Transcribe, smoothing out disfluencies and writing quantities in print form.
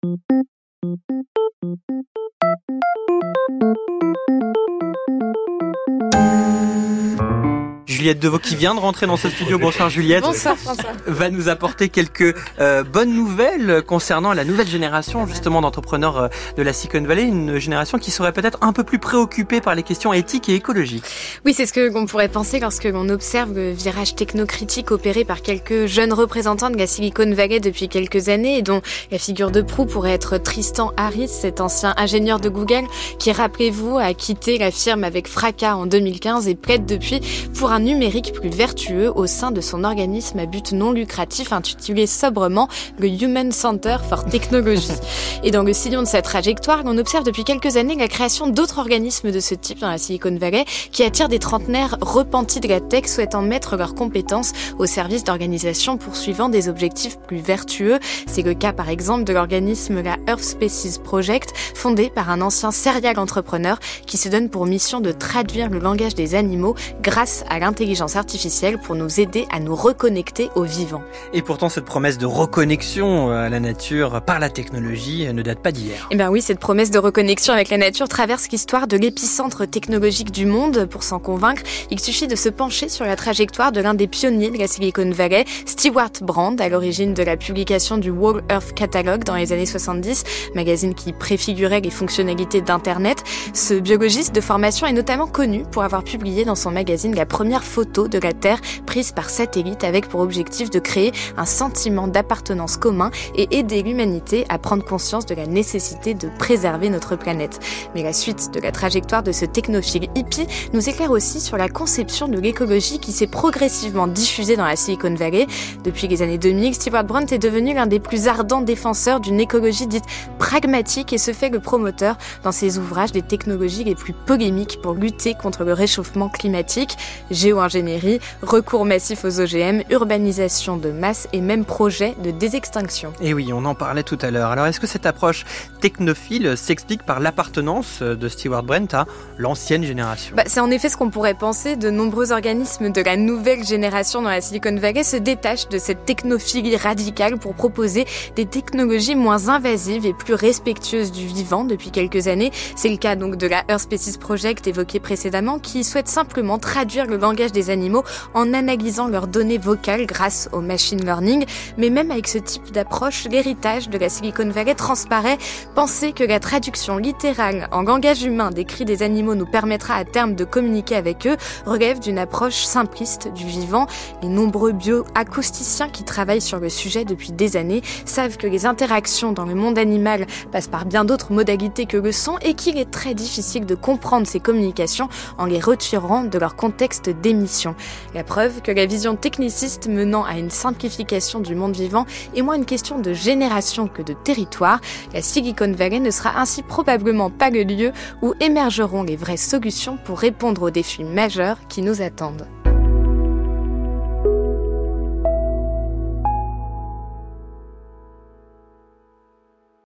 Juliette Deveau qui vient de rentrer dans ce studio. Bonsoir Juliette. Bonsoir François. Va nous apporter quelques bonnes nouvelles concernant la nouvelle génération justement d'entrepreneurs de la Silicon Valley, une génération qui serait peut-être un peu plus préoccupée par les questions éthiques et écologiques. Oui, c'est ce que l'on pourrait penser lorsque l'on observe le virage technocritique opéré par quelques jeunes représentants de la Silicon Valley depuis quelques années et dont la figure de proue pourrait être Tristan Harris, cet ancien ingénieur de Google qui, rappelez-vous, a quitté la firme avec fracas en 2015 et plaide depuis pour un numérique plus vertueux au sein de son organisme à but non lucratif intitulé sobrement le Human Center for Technology. Et dans le sillon de sa trajectoire, on observe depuis quelques années la création d'autres organismes de ce type dans la Silicon Valley qui attirent des trentenaires repentis de la tech souhaitant mettre leurs compétences au service d'organisations poursuivant des objectifs plus vertueux. C'est le cas par exemple de l'organisme la Earth Species Project, fondé par un ancien serial entrepreneur qui se donne pour mission de traduire le langage des animaux grâce à l'intelligence artificielle pour nous aider à nous reconnecter au vivant. Et pourtant, cette promesse de reconnexion à la nature par la technologie ne date pas d'hier. Eh bien oui, cette promesse de reconnexion avec la nature traverse l'histoire de l'épicentre technologique du monde. Pour s'en convaincre, il suffit de se pencher sur la trajectoire de l'un des pionniers de la Silicon Valley, Stewart Brand, à l'origine de la publication du Whole Earth Catalog dans les années 70, magazine qui préfigurait les fonctionnalités d'Internet. Ce biologiste de formation est notamment connu pour avoir publié dans son magazine la première photo de la Terre prise par satellite avec pour objectif de créer un sentiment d'appartenance commun et aider l'humanité à prendre conscience de la nécessité de préserver notre planète. Mais la suite de la trajectoire de ce technophile hippie nous éclaire aussi sur la conception de l'écologie qui s'est progressivement diffusée dans la Silicon Valley. Depuis les années 2000, Stewart Brand est devenu l'un des plus ardents défenseurs d'une écologie dite pragmatique et se fait le promoteur dans ses ouvrages des technologies les plus polémiques pour lutter contre le réchauffement climatique, géo-ingénierie, recours massif aux OGM, urbanisation de masse et même projet de désextinction. Et oui, on en parlait tout à l'heure. Alors est-ce que cette approche technophile s'explique par l'appartenance de Stewart Brand à l'ancienne génération ? C'est en effet ce qu'on pourrait penser. De nombreux organismes de la nouvelle génération dans la Silicon Valley se détachent de cette technophilie radicale pour proposer des technologies moins invasives et plus respectueuses du vivant depuis quelques années. C'est le cas donc de la Earth Species Project évoqué précédemment qui souhaite simplement traduire le langage des animaux en analysant leurs données vocales grâce au machine learning. Mais même avec ce type d'approche, l'héritage de la Silicon Valley transparaît. Penser que la traduction littérale en langage humain des cris des animaux nous permettra à terme de communiquer avec eux relève d'une approche simpliste du vivant. Les nombreux bioacousticiens qui travaillent sur le sujet depuis des années savent que les interactions dans le monde animal passent par bien d'autres modalités que le son et qu'il est très difficile de comprendre ces communications en les retirant de leur contexte d'émission. La preuve que la vision techniciste menant à une simplification du monde vivant est moins une question de génération que de territoire. La Silicon Valley ne sera ainsi probablement pas le lieu où émergeront les vraies solutions pour répondre aux défis majeurs qui nous attendent.